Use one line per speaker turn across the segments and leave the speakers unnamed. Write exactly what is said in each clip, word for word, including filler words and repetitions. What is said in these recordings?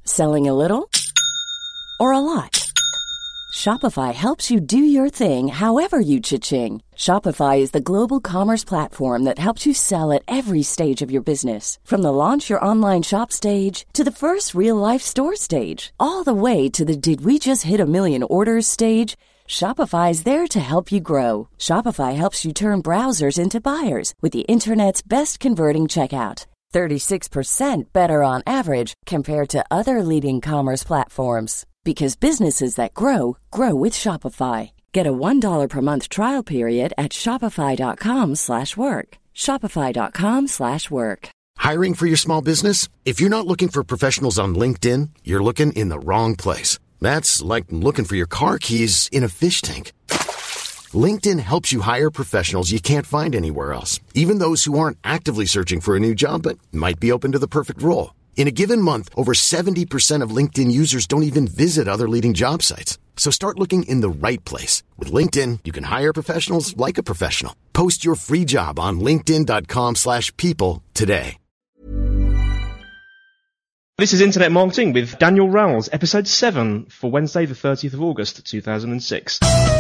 Selling a little or a lot? Shopify helps you do your thing however you cha-ching. Shopify is the global commerce platform that helps you sell at every stage of your business. From the launch your online shop stage to the first real-life store stage, all the way to the did we just hit a million orders stage. Shopify is there to help you grow. Shopify helps you turn browsers into buyers with the internet's best converting checkout. thirty-six percent better on average compared to other leading commerce platforms. Because businesses that grow, grow with Shopify. Get a one dollar per month trial period at shopify.com slash work. Shopify.com slash work.
Hiring for your small business? If you're not looking for professionals on LinkedIn, you're looking in the wrong place. That's like looking for your car keys in a fish tank. LinkedIn helps you hire professionals you can't find anywhere else, even those who aren't actively searching for a new job but might be open to the perfect role. In a given month, over seventy percent of LinkedIn users don't even visit other leading job sites. So start looking in the right place. With LinkedIn, you can hire professionals like a professional. Post your free job on linkedin.com slash people today.
This is Internet Marketing with Daniel Rowles, episode seven for Wednesday the thirtieth of August two thousand six.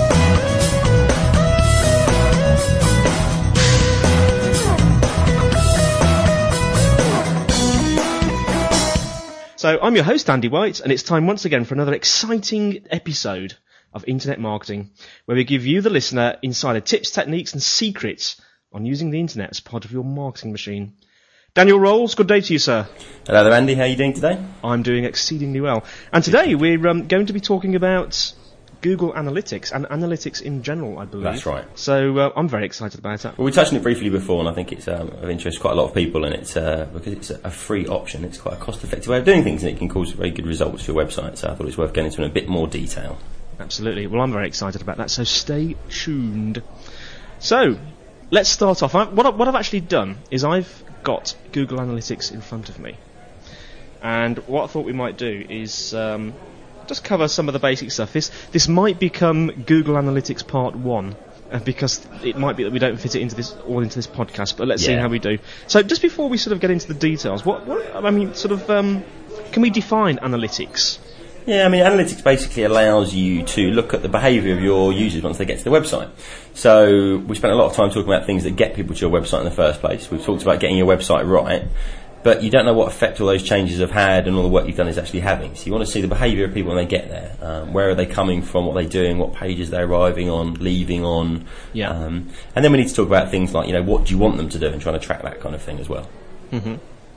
So I'm your host, Andy White, and it's time once again for another exciting episode of Internet Marketing, where we give you, the listener, insider tips, techniques and secrets on using the internet as part of your marketing machine. Daniel Rowles, good day to you, sir.
Hello there, Andy. How are you doing today?
I'm doing exceedingly well. And today we're um, going to be talking about Google Analytics and analytics in general, I believe.
That's right.
So uh, I'm very excited about it.
Well, we touched on it briefly before, and I think it's um, of interest to quite a lot of people, and it's uh, because it's a free option. It's quite a cost-effective way of doing things, and it can cause very good results for your website. So I thought it's worth getting into in a bit more detail.
Absolutely. Well, I'm very excited about that, so stay tuned. So, let's start off. I, what, I, what I've actually done is I've got Google Analytics in front of me. And what I thought we might do is um, just cover some of the basic stuff. This this might become Google Analytics Part one, uh, because it might be that we don't fit it into this all into this podcast, but let's yeah. see how we do. So just before we sort of get into the details, what, what I mean, sort of, um, can we define analytics?
Yeah, I mean, analytics basically allows you to look at the behaviour of your users once they get to the website. So we spent a lot of time talking about things that get people to your website in the first place. We've talked about getting your website right, but you don't know what effect all those changes have had and all the work you've done is actually having. So you want to see the behaviour of people when they get there. Um, where are they coming from, what are they doing, what pages they're arriving on, leaving on.
Yeah.
Um, and then we need to talk about things like, you know, what do you want them to do, and trying to track that kind of thing as well.
Mm-hmm.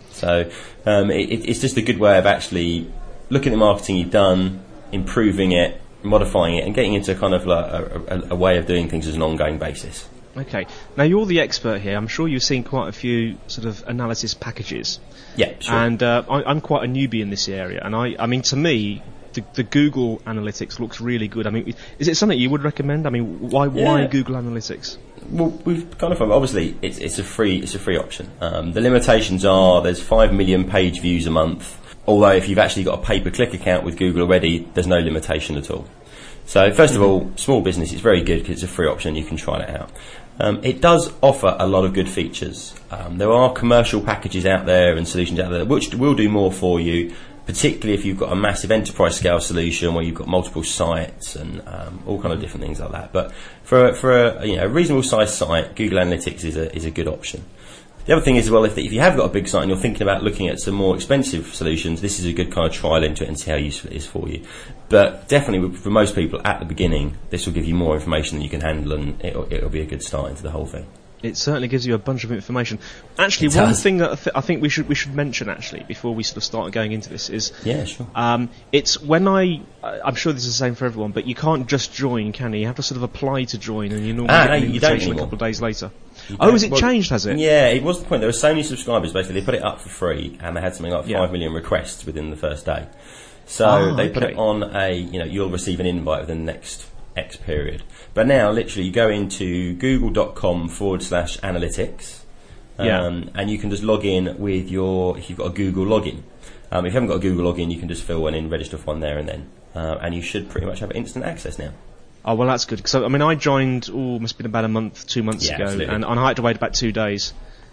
So um, it, it's just a good way of actually looking at the marketing you've done, improving it, modifying it, and getting into kind of like a, a, a way of doing things as an ongoing basis.
Okay. Now, you're the expert here. I'm sure you've seen quite a few sort of analysis packages.
Yeah, sure.
And uh, I, I'm quite a newbie in this area. And I, I mean, to me, the, the Google Analytics looks really good. I mean, is it something you would recommend? I mean, why
yeah.
why Google Analytics?
Well, we've kind of obviously it's it's a free it's a free option. Um, the limitations are there's five million page views a month. Although if you've actually got a pay-per-click account with Google already, there's no limitation at all. So first of all, small business, it's very good because it's a free option. You can try it out. Um, it does offer a lot of good features. Um, there are commercial packages out there and solutions out there which will do more for you, particularly if you've got a massive enterprise scale solution where you've got multiple sites and um, all kind of different things like that. But for for a, you know, a reasonable sized site, Google Analytics is a is a good option. The other thing is, well, if, if you have got a big site and you're thinking about looking at some more expensive solutions, this is a good kind of trial into it and see how useful it is for you. But definitely for most people at the beginning, this will give you more information than you can handle, and it'll, it'll be a good start into the whole thing.
It certainly gives you a bunch of information. Actually, one thing that I, th- I think we should we should mention actually before we sort of start going into this is
yeah, sure.
Um, it's when I I'm sure this is the same for everyone, but you can't just join, can you? You have to sort of apply to join, and you normally
ah,
get an
no,
invitation a couple of days later. Oh, has it
well,
changed? Has it?
Yeah, it was the point. There were so many subscribers. Basically, they put it up for free, and they had something like
yeah.
five million requests within the first day. So
oh,
they
okay.
put it on a, you know, you'll receive an invite within the next X period. But now, literally, you go into google.com forward slash analytics, um,
yeah.
and you can just log in with your, if you've got a Google login. Um, if you haven't got a Google login, you can just fill one in, register for one there and then, uh, and you should pretty much have instant access now.
Oh, well, that's good. Because I mean, I joined, oh, must have been about a month, two months
yeah,
ago,
absolutely.
and, and I had to wait about two days.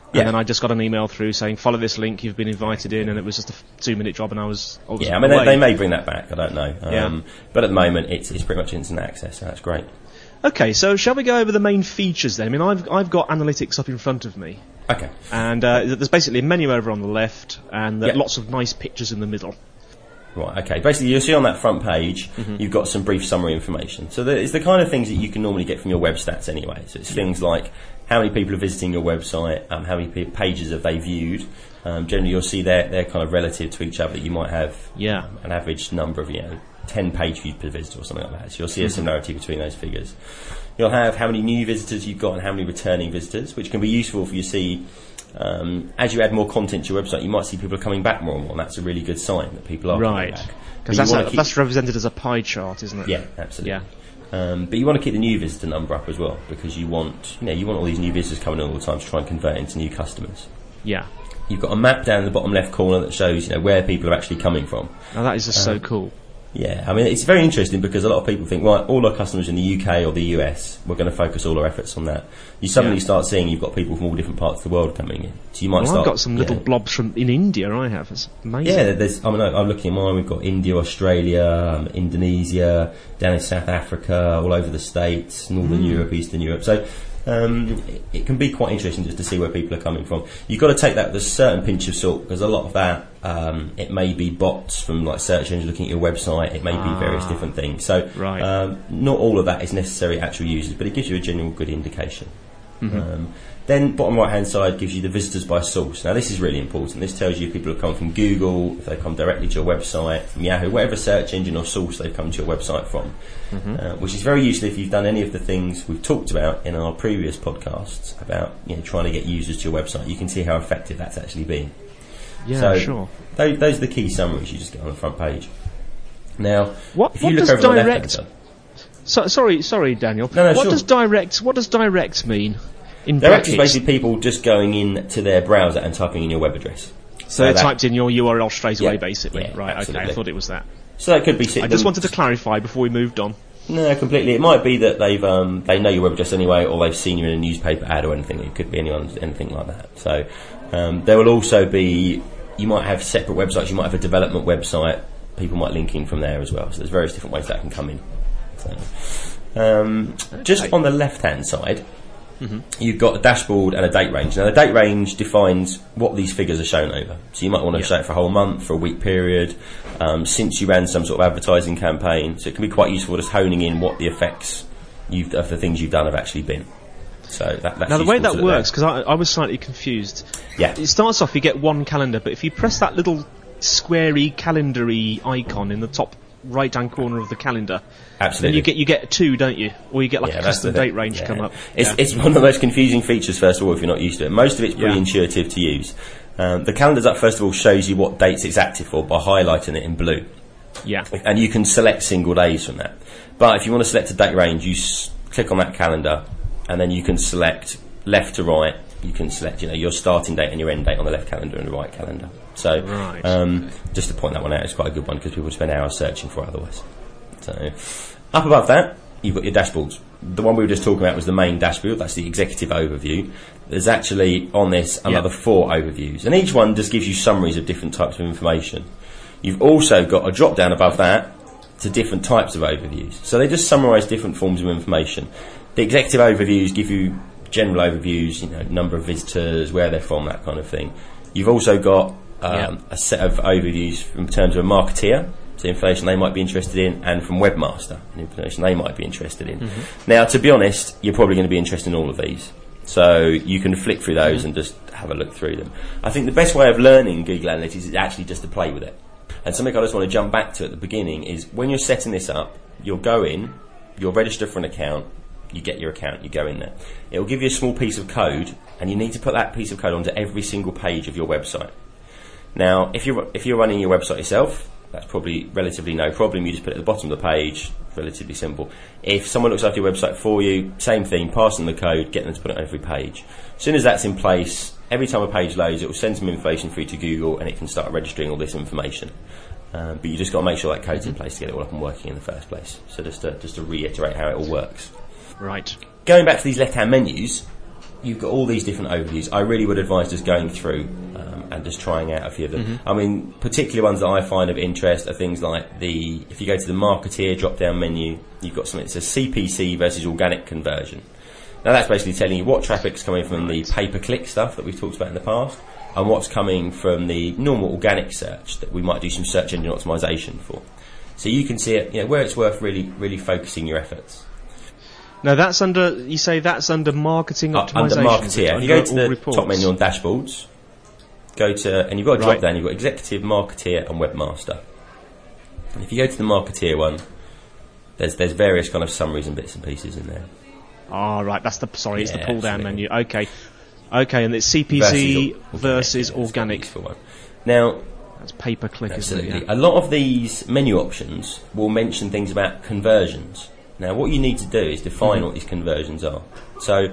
And
Yeah.
then I just got an email through saying, follow this link, you've been invited in, and it was just a f- two-minute job, and I was, I was
Yeah, I mean, they,
away.
they may bring that back, I don't know. Um,
Yeah.
But at the moment, it's, it's pretty much instant access, so that's great.
Okay, so shall we go over the main features then? I mean, I've, I've got analytics up in front of me,
Okay.
and uh, there's basically a menu over on the left, and uh,
Yeah.
lots of nice pictures in the middle.
Right, okay. Basically, you'll see on that front page,
Mm-hmm.
you've got some brief summary information. So there- it's the kind of things that you can normally get from your web stats anyway. So it's things like how many people are visiting your website, um, how many p- pages have they viewed. Um, generally, you'll see they're, they're kind of relative to each other. You might have
Yeah.
um, an average number of, you know, ten page views per visitor or something like that. So you'll see a similarity between those figures. You'll have how many new visitors you've got and how many returning visitors, which can be useful for you to see. Um, as you add more content to your website, you might see people are coming back more and more, and that's a really good sign that people are
Right.
coming back. But
Because
you
that's,
wanna
a-
keep-
that's represented as a pie chart, isn't it?
yeah, absolutely.
Yeah.
Um, but you want to keep the new visitor number up as well, because you want, you know, you want all these new visitors coming in all the time to try and convert into new customers.
Yeah.
You've got a map down in the bottom left corner that shows, you know, where people are actually coming from.
Now that is just
Um,
so cool.
Yeah, I mean, it's very interesting because a lot of people think, right, all our customers in the U K or the U S, we're going to focus all our efforts on that. You suddenly
Yeah.
start seeing you've got people from all different parts of the world coming in. So you might
Well,
start.
I've got some
you
little
know,
blobs from in India. I have. It's amazing.
Yeah, there's. I mean, I'm looking at mine. We've got India, Australia, um, Indonesia, down in South Africa, all over the States, Northern
Mm.
Europe, Eastern Europe. So um, it, it can be quite interesting just to see where people are coming from. You've got to take that with a certain pinch of salt, because a lot of that um, it may be bots from like search engines looking at your website. It may be
Ah.
various different things. So
Right.
um, not all of that is necessarily actual users, but it gives you a general good indication. Um, then bottom right hand side gives you the visitors by source. Now this is really important. This tells you if people have come from Google, if they come directly to your website, from Yahoo, whatever search engine or source they've come to your website from, uh, which is very useful if you've done any of the things we've talked about in our previous podcasts about, you know, trying to get users to your website. You can see how effective that's actually been.
Yeah,
so
sure.
Those, those are the key summaries you just get on the front page. Now,
What-
if you
what
look
does
over the left-hand
direct-
side-
So, sorry, sorry, Daniel.
No, no,
what
sure.
does direct? What does direct mean? In
Direct is
brackets?
basically people just going in to their browser and typing in your web address.
So they
that-
typed in your U R L straight away,
Yeah,
basically.
yeah,
right. Okay.
absolutely.
I thought it was that.
So that could be.
I just wanted to clarify before we moved on.
No, completely. It might be that they've um, they know your web address anyway, or they've seen you in a newspaper ad or anything. It could be anyone, anything like that. So um, there will also be. You might have separate websites. You might have a development website. People might link in from there as well. So there's various different ways that can come in. So, um, just on the left-hand side, mm-hmm. you've got a dashboard and a date range. Now the date range defines what these figures are shown over. So you might want to
Yeah.
show it for a whole month, for a week period, um, since you ran some sort of advertising campaign. So it can be quite useful just honing in what the effects you've, of the things you've done have actually been. So that, that's
Now the way
useful
that
to look
works,
at.
because I, I was slightly confused.
Yeah.
It starts off, you get one calendar, but if you press that little squarey calendary icon in the top right-hand corner of the calendar,
Absolutely.
then you get you get two, don't you? Or you get like
Yeah,
a
that's
custom
the thing.
date range
Yeah.
come up.
It's,
Yeah.
it's one of the most confusing features, first of all, if you're not used to it. Most of it's pretty
Yeah.
intuitive to use. Um, the calendar's up, first of all, shows you what dates it's active for by highlighting it in blue.
yeah.
And you can select single days from that. But if you want to select a date range, you s- click on that calendar, and then you can select left to right. You can select, you know, your starting date and your end date on the left calendar and the right calendar. So,
Right.
um, just to point that one out, it's quite a good one because people spend hours searching for it otherwise. So, up above that, you've got your dashboards. The one we were just talking about was the main dashboard. That's the executive overview. There's actually on this another
Yeah.
four overviews, and each one just gives you summaries of different types of information. You've also got a drop down above that to different types of overviews. So they just summarise different forms of information. The executive overviews give you general overviews, you know, number of visitors, where they're from, that kind of thing. You've also got um,
Yeah.
a set of overviews in terms of a marketeer, so information they might be interested in, and from webmaster, information they might be interested in. Mm-hmm. Now, to be honest, you're probably going to be interested in all of these. So you can flick through those mm-hmm. and just have a look through them. I think the best way of learning Google Analytics is actually just to play with it. And something I just want to jump back to at the beginning is when you're setting this up, you'll go in, you'll register for an account, you get your account, you go in there. It will give you a small piece of code, and you need to put that piece of code onto every single page of your website. Now, if you're, if you're running your website yourself, that's probably relatively no problem. You just put it at the bottom of the page, relatively simple. If someone looks after your website for you, same thing, pass them the code, get them to put it on every page. As soon as that's in place, every time a page loads, it will send some information through to Google, and it can start registering all this information. Um, but you just got to make sure that code's in place to get it all up and working in the first place. So just to, just to reiterate how it all works.
Right.
Going back to these left-hand menus, you've got all these different overviews. I really would advise just going through um, and just trying out a few of them. Mm-hmm. I mean, particular ones that I find of interest are things like the, if you go to the Marketeer drop-down menu, you've got something that says C P C versus organic conversion. Now that's basically telling you what traffic's coming from the pay-per-click stuff that we've talked about in the past, and what's coming from the normal organic search that we might do some search engine optimization for. So you can see it, you know, where it's worth really, really focusing your efforts.
Now that's under, you say that's under marketing
uh,
optimization.
Under Marketeer. If you go to the
reports.
top menu on dashboards, go to, and you've got a drop
right.
down, you've got Executive, Marketeer and Webmaster. And if you go to the Marketeer one, there's there's various kind of summaries and bits and pieces in there.
Ah, oh, right, that's the, sorry, it's
yeah,
the pull down
absolutely.
menu. Okay. Okay, and it's C P C versus, versus organic.
Yeah, organic. Now,
that's pay per click, isn't
absolutely.
it? Yeah.
A lot of these menu options will mention things about conversions. Now, what you need to do is define mm-hmm. what these conversions are. So,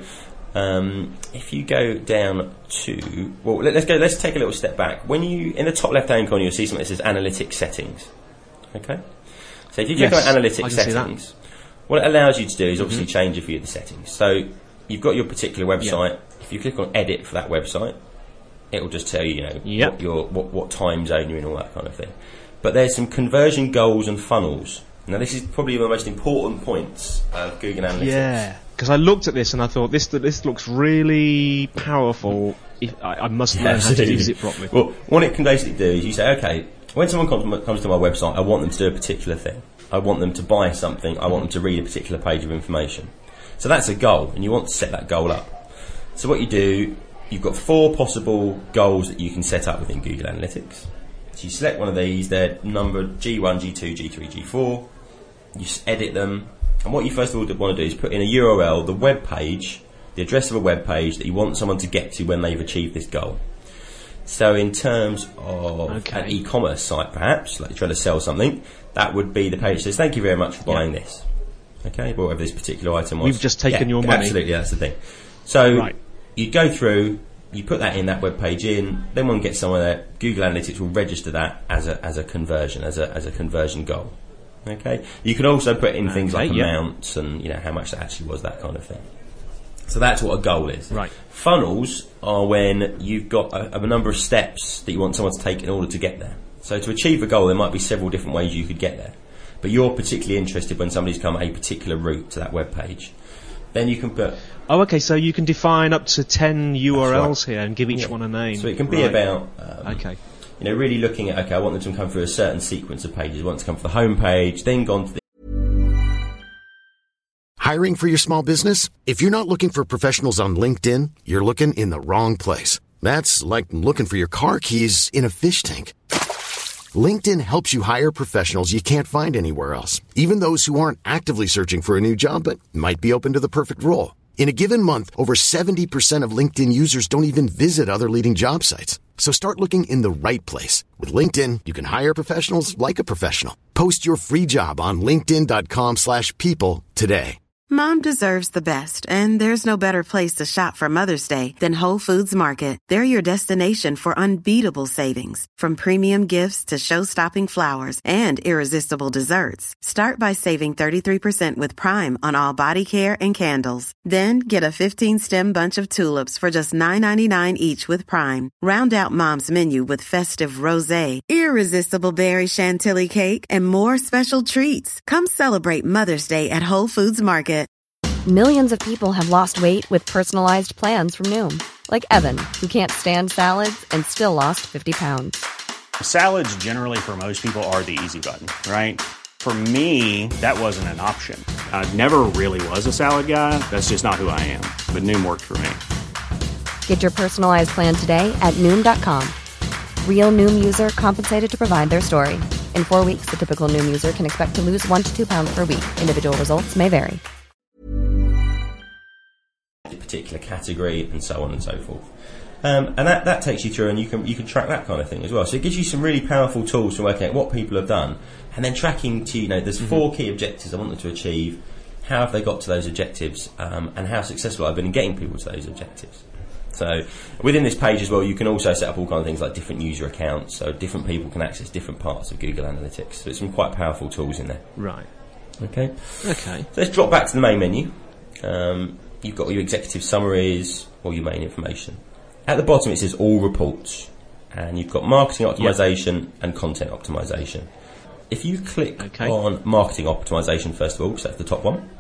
um, if you go down to, well, let, let's go. Let's take a little step back. When you in the top left-hand corner, you'll see something that says Analytics Settings. Okay. So if you click
yes,
on Analytics Settings, what it allows you to do is obviously mm-hmm. change a few of the settings. So you've got your particular website. Yep. If you click on Edit for that website, it will just tell you, you know,
yep.
what, your, what, what time zone you're in, all that kind of thing. But there's some conversion goals and funnels. Now, this is probably one of the most important points of Google Analytics.
Yeah, because I looked at this and I thought, this this looks really powerful. If, I, I must learn how to use it properly.
Well, what it can basically do is you say, okay, when someone comes, comes to my website, I want them to do a particular thing. I want them to buy something. I want them to read a particular page of information. So that's a goal, and you want to set that goal up. So what you do, you've got four possible goals that you can set up within Google Analytics. So you select one of these, they're numbered G one, G two, G three, G four. You edit them, and what you first of all want to do is put in a U R L, the web page, the address of a web page that you want someone to get to when they've achieved this goal. So in terms of okay. an e-commerce site, perhaps, like you're trying to sell something, that would be the page that says, thank you very much for buying yeah. this. Okay, whatever this particular item was.
We've just taken
yeah,
your money.
Absolutely, that's the thing. So
right.
you go through, you put that in, that web page in, then one gets somewhere there, Google Analytics will register that as a as a conversion, as a as a conversion goal. Okay, you can also put in things okay, like
yeah.
amounts and you know how much that actually was, that kind of thing. So that's what a goal is.
Right.
Funnels are when you've got a, a number of steps that you want someone to take in order to get there. So to achieve a goal, there might be several different ways you could get there. But you're particularly interested when somebody's come a particular route to that web page. Then you can put...
Oh, okay, so you can define up to ten U R Ls
right.
here and give each
yeah.
one a name.
So it can be
right.
about... Um,
okay.
You know, really looking at, okay, I want them to come through a certain sequence of pages. I want them to come from the home page, then gone to the...
Hiring for your small business? If you're not looking for professionals on LinkedIn, you're looking in the wrong place. That's like looking for your car keys in a fish tank. LinkedIn helps you hire professionals you can't find anywhere else, even those who aren't actively searching for a new job but might be open to the perfect role. In a given month, over seventy percent of LinkedIn users don't even visit other leading job sites. So start looking in the right place. With LinkedIn, you can hire professionals like a professional. Post your free job on linkedin.com slash people today.
Mom deserves the best, and there's no better place to shop for Mother's Day than Whole Foods Market. They're your destination for unbeatable savings, from premium gifts to show-stopping flowers and irresistible desserts. Start by saving thirty-three percent with Prime on all body care and candles. Then get a fifteen-stem bunch of tulips for just nine ninety-nine each with Prime. Round out Mom's menu with festive rosé, irresistible berry chantilly cake, and more special treats. Come celebrate Mother's Day at Whole Foods Market.
Millions of people have lost weight with personalized plans from Noom. Like Evan, who can't stand salads and still lost fifty pounds.
Salads generally for most people are the easy button, right? For me, that wasn't an option. I never really was a salad guy. That's just not who I am. But Noom worked for me.
Get your personalized plan today at Noom dot com. Real Noom user compensated to provide their story. In four weeks, the typical Noom user can expect to lose one to two pounds per week. Individual results may vary.
Particular category and so on and so forth, um, and that, that takes you through, and you can you can track that kind of thing as well. So it gives you some really powerful tools for working out what people have done, and then tracking to, you know, there's mm-hmm. four key objectives I want them to achieve. How have they got to those objectives, um, and how successful I've been in getting people to those objectives. So within this page as well, you can also set up all kinds of things like different user accounts, so different people can access different parts of Google Analytics. So there's some quite powerful tools in there.
Right.
Okay.
Okay.
So let's drop back to the main menu. Um, you've got your executive summaries, all your main information. At the bottom it says all reports, and you've got marketing optimization yep. and content optimization. If you click okay. on marketing optimization first of all, so that's the top one,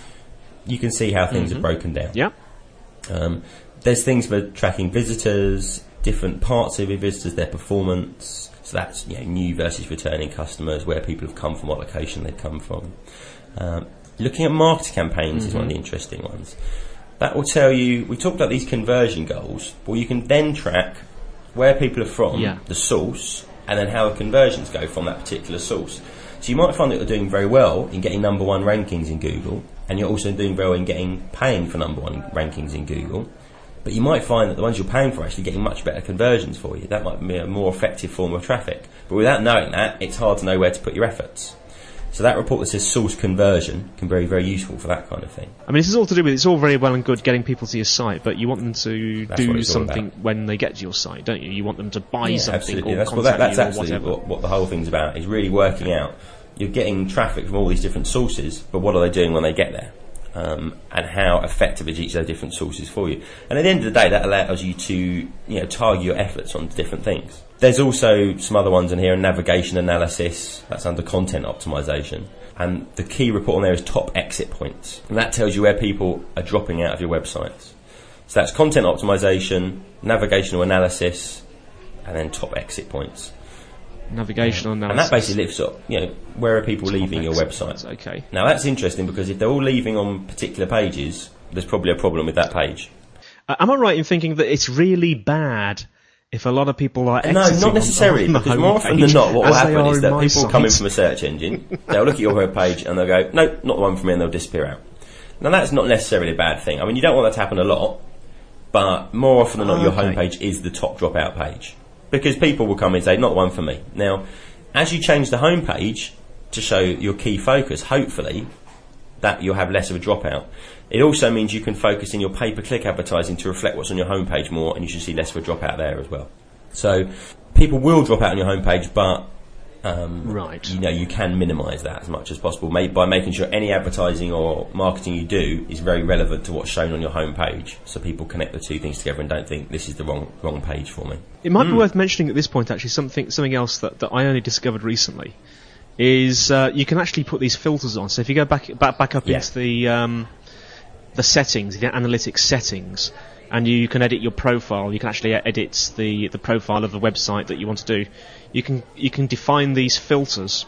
you can see how things mm-hmm. are broken down.
Yeah.
Um, there's things for tracking visitors, different parts of your visitors, their performance. So that's, you know, new versus returning customers, where people have come from, what location they've come from. Um, looking at marketing campaigns mm-hmm. is one of the interesting ones. That will tell you, we talked about these conversion goals, but you can then track where people are from, yeah. the source, and then how the conversions go from that particular source. So you might find that you're doing very well in getting number one rankings in Google, and you're also doing very well in getting paying for number one rankings in Google. But you might find that the ones you're paying for are actually getting much better conversions for you. That might be a more effective form of traffic. But without knowing that, it's hard to know where to put your efforts. So that report that says source conversion can be very, very useful for that kind of thing.
I mean, this is all to do with, it's all very well and good getting people to your site, but you want them to
that's
do something when they get to your site, don't you? You want them to buy
yeah,
something
absolutely.
or
that's,
contact
well, that, that's
you or
absolutely
whatever.
What, what the whole thing's about, is really working out. You're getting traffic from all these different sources, but what are they doing when they get there? Um, and how effective is each of those different sources for you? And at the end of the day, that allows you to, you know, target your efforts on different things. There's also some other ones in here, navigation analysis. That's under content optimization. And the key report on there is top exit points, and that tells you where people are dropping out of your websites. So that's content optimization, navigational analysis, and then top exit points.
Navigational analysis.
And that basically lifts up, you know, where are people
top
leaving your website?
Points, okay.
Now that's interesting, because if they're all leaving on particular pages, there's probably a problem with that page.
Uh, am I right in thinking that it's really bad if a lot of people are exiting?
No, not necessarily,
on, on
because more often than not, what will happen is that people
site.
come in from a search engine, they'll look at your web page and they'll go, no, not the one for me, and they'll disappear out. Now that's not necessarily a bad thing. I mean, you don't want that to happen a lot, but more often than not,
oh,
your
okay.
homepage is the top dropout page, because people will come in and say, not the one for me. Now, as you change the homepage to show your key focus, hopefully, that you'll have less of a dropout. It also means you can focus in your pay-per-click advertising to reflect what's on your homepage more, and you should see less of a dropout there as well. So people will drop out on your homepage, but um,
right.
you know, you can minimise that as much as possible by making sure any advertising or marketing you do is very relevant to what's shown on your homepage, so people connect the two things together and don't think this is the wrong wrong page for me.
It might
mm.
be worth mentioning at this point, actually, something something else that, that I only discovered recently is uh, you can actually put these filters on. So if you go back back, back up
yeah.
into the um, the settings, the analytics settings, and you can edit your profile. You can actually edit the, the profile of the website that you want to do. You can you can define these filters,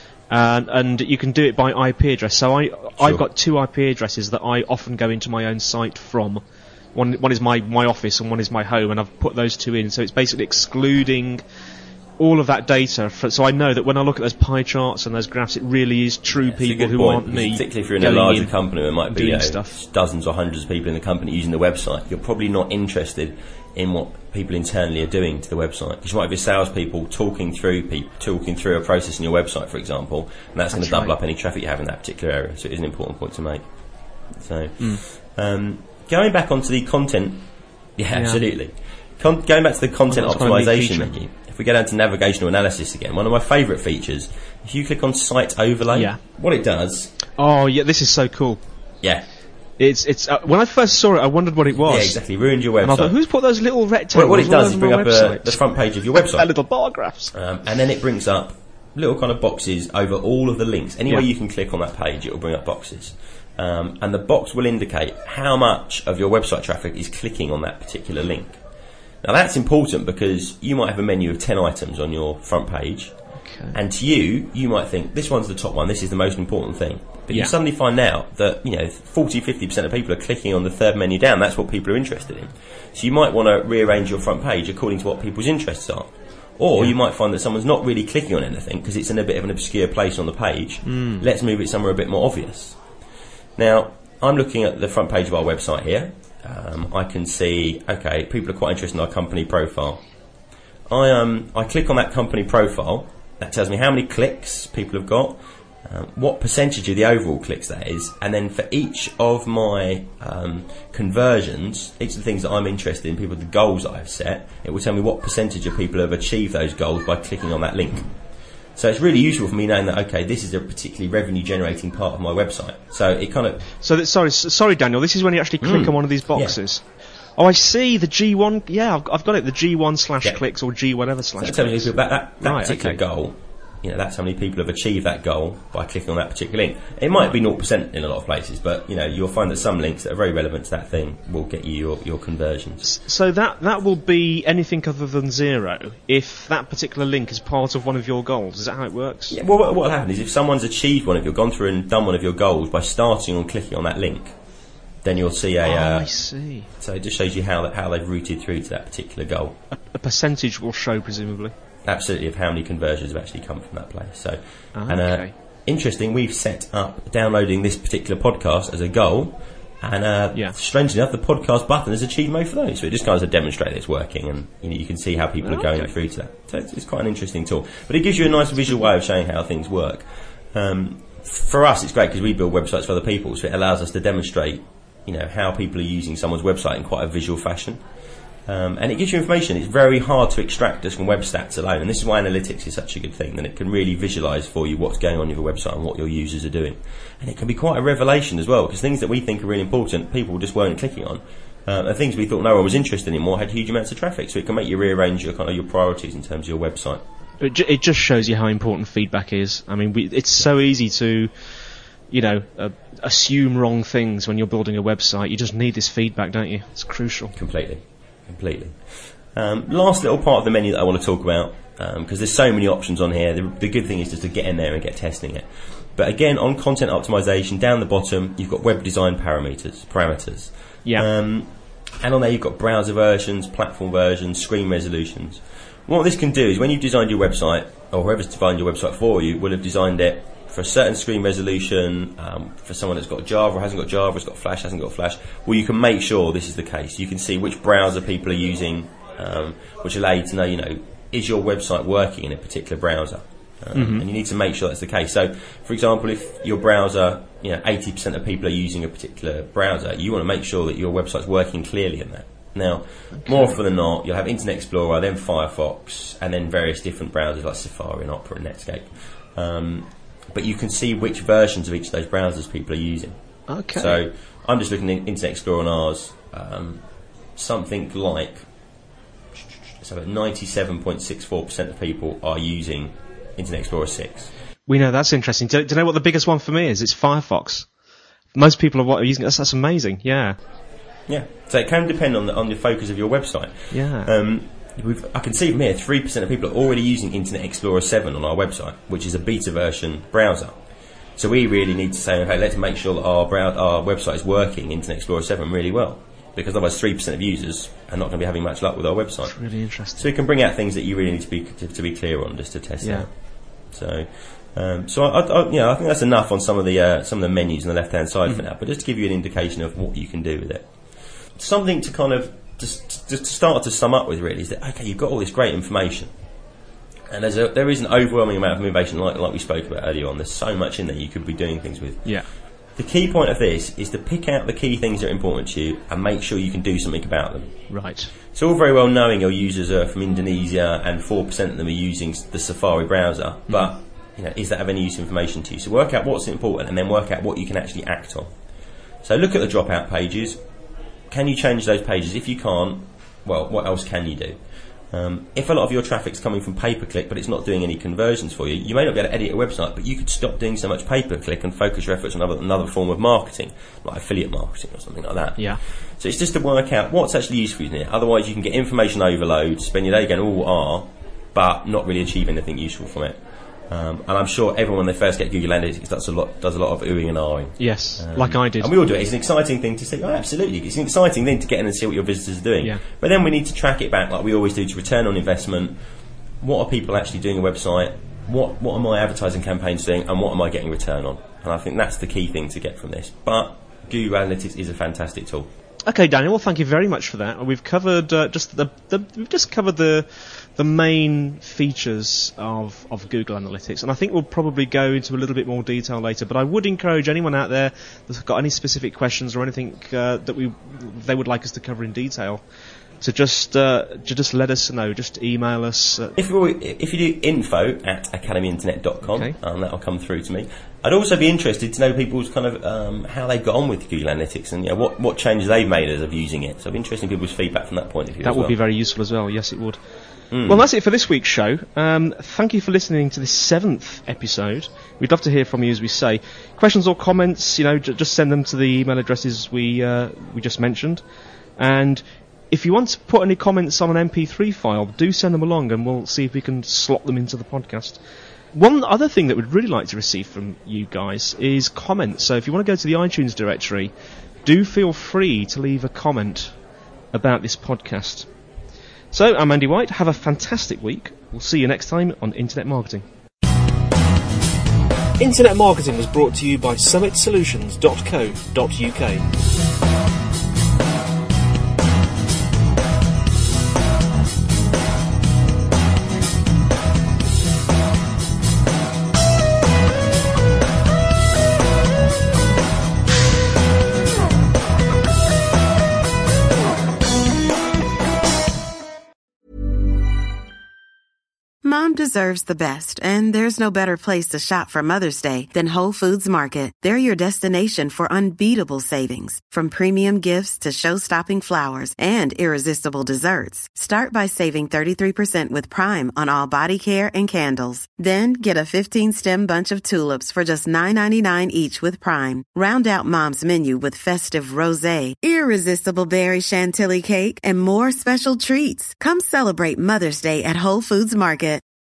and and you can do it by I P address. So I sure. I've got two I P addresses that I often go into my own site from. One one is my, my office and one is my home, and I've put those two in. So it's basically excluding all of that data, for, so I know that when I look at those pie charts and those graphs, it really is true
yeah,
people who
point,
aren't me.
Particularly if you're in a larger
in
company, there might be you know,
stuff.
dozens or hundreds of people in the company using the website. You're probably not interested in what people internally are doing to the website. Because you might have your salespeople talking through people, talking through a process in your website, for example, and that's, that's going to double
right.
up any traffic you have in that particular area. So it is an important point to make. So,
mm.
um, going back onto the content, yeah,
yeah.
absolutely. Con- going back to the content
well,
optimization menu. If we go down to navigational analysis again, one of my favourite features, if you click on site overlay,
yeah.
what it does...
Oh, yeah, this is so cool.
Yeah.
It's it's uh, when I first saw it, I wondered what it was.
Yeah, exactly. Ruined your website.
And I thought, who's put those little rectangles?
Well, what it does is bring up
a,
the front page of your website.
little bar graphs.
Um, and then it brings up little kind of boxes over all of the links. Anywhere
yeah.
you can click on that page, it will bring up boxes. Um, and the box will indicate how much of your website traffic is clicking on that particular link. Now that's important because you might have a menu of ten items on your front page, okay. and to you, you might think, this one's the top one, this is the most important thing. But
yeah.
you suddenly find out that, you know, forty to fifty percent of people are clicking on the third menu down. That's what people are interested in. So you might want to rearrange your front page according to what people's interests are. Or yeah. you might find that someone's not really clicking on anything because it's in a bit of an obscure place on the page.
Mm.
Let's move it somewhere a bit more obvious. Now, I'm looking at the front page of our website here. Um, I can see, okay, people are quite interested in our company profile. I um, I click on that company profile. That tells me how many clicks people have got, um, what percentage of the overall clicks that is, and then for each of my um, conversions, each of the things that I'm interested in, people, the goals that I've set, it will tell me what percentage of people have achieved those goals by clicking on that link. So it's really useful for me knowing that, okay, this is a particularly revenue-generating part of my website. So it kind of...
So, that, sorry, s- sorry, Daniel, this is when you actually click
Mm.
on one of these boxes. Yeah. Oh, I see, the G one, yeah, I've, I've got it, the G one slash
Yeah.
clicks or G whatever slash
So tell me
clicks.
about that, that
Right,
particular
okay.
goal. You know, that's how many people have achieved that goal by clicking on that particular link. It might be zero percent in a lot of places, but, you know, you'll find that some links that are very relevant to that thing will get you your, your conversions.
So that, that will be anything other than zero if that particular link is part of one of your goals. Is that how it works?
Yeah, well, what will happen is if someone's achieved one of your, gone through and done one of your goals by starting on clicking on that link, then you'll see a...
Oh,
uh,
I see.
So it just shows you how that, how they've routed through to that particular goal.
A, a percentage will show, presumably.
Absolutely, of how many conversions have actually come from that place. So,
Ah,
and uh,
okay.
interesting, we've set up downloading this particular podcast as a goal, and uh,
Yeah.
strangely enough, the podcast button has achieved most of those. So it just kind of demonstrates it's working, and you know, you can see how people
Oh,
are going
okay.
through to that. So it's, it's quite an interesting tool, but it gives you a nice visual way of showing how things work. Um, for us, it's great because we build websites for other people, so it allows us to demonstrate, you know, how people are using someone's website in quite a visual fashion. Um, and it gives you information. It's very hard to extract just from web stats alone, and this is why analytics is such a good thing, that it can really visualise for you what's going on with your website and what your users are doing. And it can be quite a revelation as well, because things that we think are really important, people just weren't clicking on. Uh, and things we thought no one was interested in more had huge amounts of traffic, so it can make you rearrange your kind of your priorities in terms of your website.
It, ju- it just shows you how important feedback is. I mean, we, it's so easy to, you know, uh, assume wrong things when you're building a website. You just need this feedback, don't you? It's crucial.
Completely. Completely. Um, last little part of the menu that I want to talk about, because um, there's so many options on here. The, the good thing is just to get in there and get testing it. But again, on content optimization, down the bottom, you've got web design parameters. Parameters.
Yeah.
Um, and on there, you've got browser versions, platform versions, screen resolutions. What this can do is when you've designed your website, or whoever's designed your website for you, will have designed it for a certain screen resolution, um, for someone that's got Java or hasn't got Java, has got Flash, hasn't got Flash. Well, you can make sure this is the case. You can see which browser people are using, um, which allow you to know, you know, is your website working in a particular browser? Um,
Mm-hmm.
And you need to make sure that's the case. So, for example, if your browser, you know, eighty percent of people are using a particular browser, you want to make sure that your website's working clearly in that. Now, more often than not, you'll have Internet Explorer, then Firefox, and then various different browsers like Safari and Opera and Netscape. Um, but you can see which versions of each of those browsers people are using.
Okay.
So I'm just looking at Internet Explorer on ours. Um, something like so ninety-seven point six four percent of people are using Internet Explorer six.
We know that's interesting. Do, do you know what the biggest one for me is? It's Firefox. Most people are, what, are using it. That's, that's amazing. Yeah.
Yeah. So it can depend on the, on the focus of your website.
Yeah.
Um, we've, I can see from here three percent of people are already using Internet Explorer seven on our website, which is a beta version browser. So we really need to say, okay, let's make sure that our brow- our website is working Internet Explorer seven really well, because otherwise three percent of users are not going to be having much luck with our website.
It's really interesting.
So it can bring out things that you really need to be to, to be clear on, just to test
Yeah.
out. So, um, so I, I, you know, I think that's enough on some of the uh, some of the menus on the left hand side
Mm-hmm.
for now. But just to give you an indication of what you can do with it, something to kind of just, just to start to sum up with really is that okay, you've got all this great information, and there's a, there is an overwhelming amount of information, like like we spoke about earlier on. There's so much in there you could be doing things with.
Yeah.
The key point of this is to pick out the key things that are important to you and make sure you can do something about them.
Right.
It's all very well knowing your users are from Indonesia and four percent of them are using the Safari browser, but you know, is that of any use information to you? So work out what's important and then work out what you can actually act on. So look at the dropout pages. Can you change those pages? If you can't, well, what else can you do? Um, if a lot of your traffic's coming from pay-per-click but it's not doing any conversions for you, you may not be able to edit a website, but you could stop doing so much pay-per-click and focus your efforts on another, another form of marketing, like affiliate marketing or something like that.
Yeah.
So it's just to work out what's actually useful in it. Otherwise you can get information overload, spend your day going, oh, ah, but not really achieve anything useful from it. Um, and I'm sure everyone when they first get Google Analytics does a lot, does a lot of oohing and ahhing.
Yes.
Um,
like I did.
And we all do it. It's an exciting thing to see. Oh, absolutely. It's an exciting thing to get in and see what your visitors are doing.
Yeah.
But then we need to track it back like we always do to return on investment. What are people actually doing a website? What what are my advertising campaigns doing? And what am I getting return on? And I think that's the key thing to get from this. But Google Analytics is a fantastic tool.
Okay, Daniel. Well, thank you very much for that. We've covered uh, just the, the we've just covered the the main features of of Google Analytics, and I think we'll probably go into a little bit more detail later. But I would encourage anyone out there that's got any specific questions or anything uh, that we they would like us to cover in detail So just uh, just let us know. Just email us. Uh,
if you if you do info at academy internet dot com,
okay.
um, that'll come through to me. I'd also be interested to know people's kind of um, how they got on with Google Analytics and you know, what what changes they've made as of using it. So it'd be interesting people's feedback from that point of view.
That
as
would
well.
be very useful as well. Yes, it would.
Mm.
Well, that's it for this week's show. Um, thank you for listening to this seventh episode. We'd love to hear from you, as we say. Questions or comments, you know, j- just send them to the email addresses we uh, we just mentioned. And if you want to put any comments on an M P three file, do send them along, and we'll see if we can slot them into the podcast. One other thing that we'd really like to receive from you guys is comments. So if you want to go to the iTunes directory, do feel free to leave a comment about this podcast. So, I'm Andy White. Have a fantastic week. We'll see you next time on Internet Marketing. Internet Marketing was brought to you by summit solutions dot co dot uk.
Mom deserves the best, and there's no better place to shop for Mother's Day than Whole Foods Market. They're your destination for unbeatable savings, from premium gifts to show-stopping flowers and irresistible desserts. Start by saving thirty-three percent with Prime on all body care and candles. Then get a fifteen-stem bunch of tulips for just nine ninety-nine each with Prime. Round out Mom's menu with festive rosé, irresistible berry chantilly cake, and more special treats. Come celebrate Mother's Day at Whole Foods Market.